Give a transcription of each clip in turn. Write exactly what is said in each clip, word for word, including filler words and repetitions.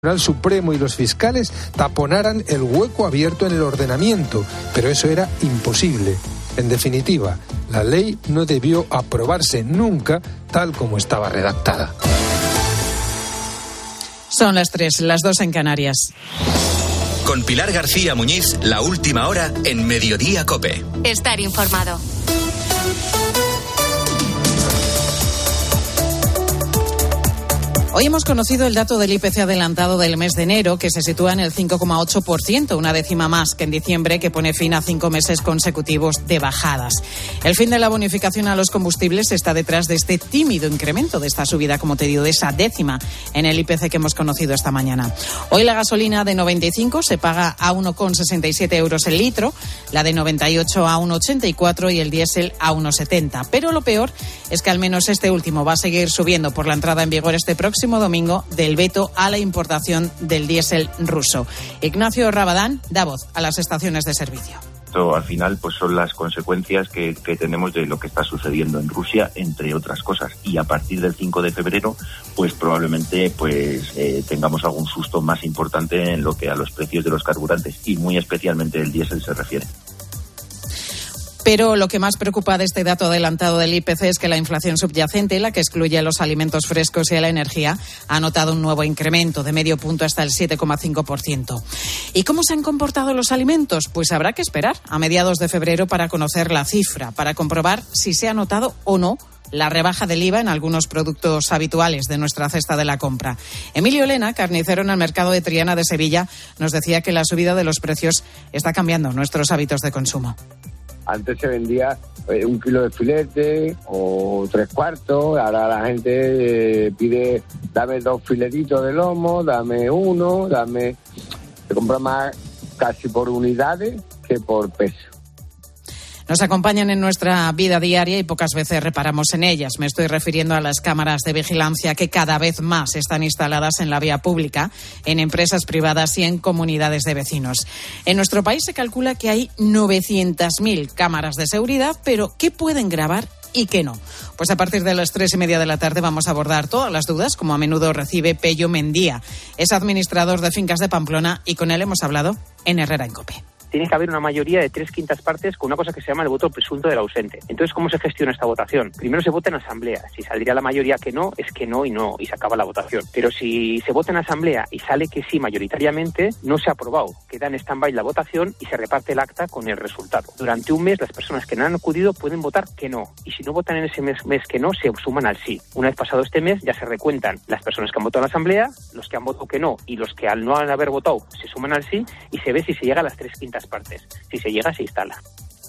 Tribunal Supremo y los fiscales taponaran el hueco abierto en el ordenamiento, pero eso era imposible. En definitiva, la ley no debió aprobarse nunca tal como estaba redactada. Son las tres, las dos en Canarias. Con Pilar García Muñiz, la última hora en Mediodía COPE. Estar informado. Hoy hemos conocido el dato del I P C adelantado del mes de enero, que se sitúa en el cinco coma ocho por ciento, una décima más que en diciembre, que pone fin a cinco meses consecutivos de bajadas. El fin de la bonificación a los combustibles está detrás de este tímido incremento, de esta subida, como te digo, de esa décima en el I P C que hemos conocido esta mañana. Hoy la gasolina de noventa y cinco se paga a uno coma sesenta y siete euros el litro, la de noventa y ocho a uno coma ochenta y cuatro y el diésel a uno coma setenta. Pero lo peor es que al menos este último va a seguir subiendo por la entrada en vigor este próximo domingo del veto a la importación del diésel ruso. Ignacio Rabadán da voz a las estaciones de servicio. Esto al final pues son las consecuencias que, que tenemos de lo que está sucediendo en Rusia, entre otras cosas, y a partir del cinco de febrero pues probablemente pues eh, tengamos algún susto más importante en lo que a los precios de los carburantes y muy especialmente el diésel se refiere. Pero lo que más preocupa de este dato adelantado del I P C es que la inflación subyacente, la que excluye a los alimentos frescos y a la energía, ha notado un nuevo incremento de medio punto hasta el siete coma cinco por ciento. ¿Y cómo se han comportado los alimentos? Pues habrá que esperar a mediados de febrero para conocer la cifra, para comprobar si se ha notado o no la rebaja del I V A en algunos productos habituales de nuestra cesta de la compra. Emilio Lena, carnicero en el mercado de Triana de Sevilla, nos decía que la subida de los precios está cambiando nuestros hábitos de consumo. Antes se vendía eh, un kilo de filete o tres cuartos, ahora la gente eh, pide, dame dos filetitos de lomo, dame uno, dame... Se compra más casi por unidades que por peso. Nos acompañan en nuestra vida diaria y pocas veces reparamos en ellas. Me estoy refiriendo a las cámaras de vigilancia que cada vez más están instaladas en la vía pública, en empresas privadas y en comunidades de vecinos. En nuestro país se calcula que hay novecientas mil cámaras de seguridad, pero ¿qué pueden grabar y qué no? Pues a partir de las tres y media de la tarde vamos a abordar todas las dudas, como a menudo recibe Pello Mendía. Es administrador de Fincas de Pamplona y con él hemos hablado en Herrera en COPE. Tiene que haber una mayoría de tres quintas partes con una cosa que se llama el voto presunto del ausente. Entonces, ¿cómo se gestiona esta votación? Primero se vota en asamblea. Si saldría la mayoría que no, es que no y no, y se acaba la votación. Pero si se vota en asamblea y sale que sí mayoritariamente, no se ha aprobado. Queda en stand-by la votación y se reparte el acta con el resultado. Durante un mes, las personas que no han acudido pueden votar que no. Y si no votan en ese mes, mes que no, se suman al sí. Una vez pasado este mes, ya se recuentan las personas que han votado en la asamblea, los que han votado que no y los que al no haber votado se suman al sí y se ve si se llega a las tres quintas partes. Si se llega, se instala.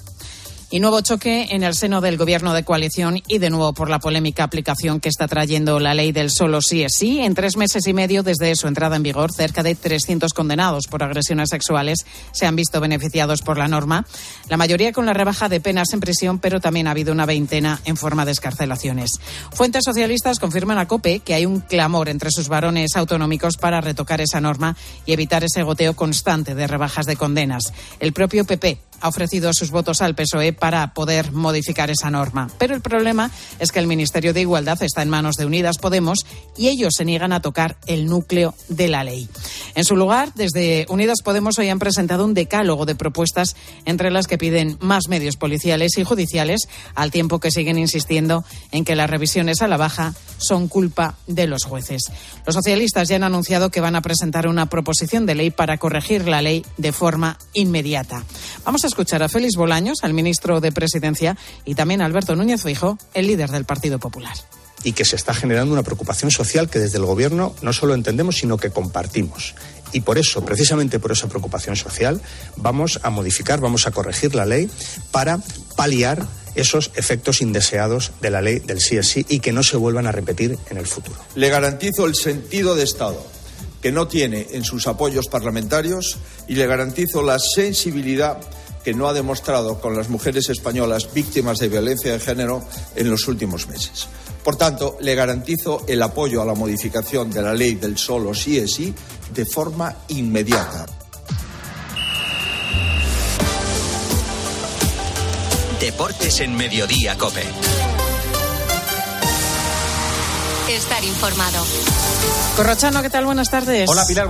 Y nuevo choque en el seno del gobierno de coalición y de nuevo por la polémica aplicación que está trayendo la ley del solo sí es sí. En tres meses y medio desde su entrada en vigor, cerca de trescientos condenados por agresiones sexuales se han visto beneficiados por la norma. La mayoría con la rebaja de penas en prisión, pero también ha habido una veintena en forma de excarcelaciones. Fuentes socialistas confirman a COPE que hay un clamor entre sus varones autonómicos para retocar esa norma y evitar ese goteo constante de rebajas de condenas. El propio P P ha ofrecido sus votos al P S O E para poder modificar esa norma. Pero el problema es que el Ministerio de Igualdad está en manos de Unidas Podemos y ellos se niegan a tocar el núcleo de la ley. En su lugar, desde Unidas Podemos hoy han presentado un decálogo de propuestas entre las que piden más medios policiales y judiciales, al tiempo que siguen insistiendo en que las revisiones a la baja son culpa de los jueces. Los socialistas ya han anunciado que van a presentar una proposición de ley para corregir la ley de forma inmediata. Vamos a escuchar a Félix Bolaños, al ministro de Presidencia, y también a Alberto Núñez Feijóo, el líder del Partido Popular. Y que se está generando una preocupación social que desde el Gobierno no solo entendemos, sino que compartimos. Y por eso, precisamente por esa preocupación social, vamos a modificar, vamos a corregir la ley para paliar esos efectos indeseados de la ley del sí es sí y que no se vuelvan a repetir en el futuro. Le garantizo el sentido de Estado que no tiene en sus apoyos parlamentarios y le garantizo la sensibilidad que no ha demostrado con las mujeres españolas víctimas de violencia de género en los últimos meses. Por tanto, le garantizo el apoyo a la modificación de la ley del solo sí es sí de forma inmediata. Deportes en Mediodía COPE. Estar informado. Corrochano, ¿qué tal? Buenas tardes. Hola, Pilar.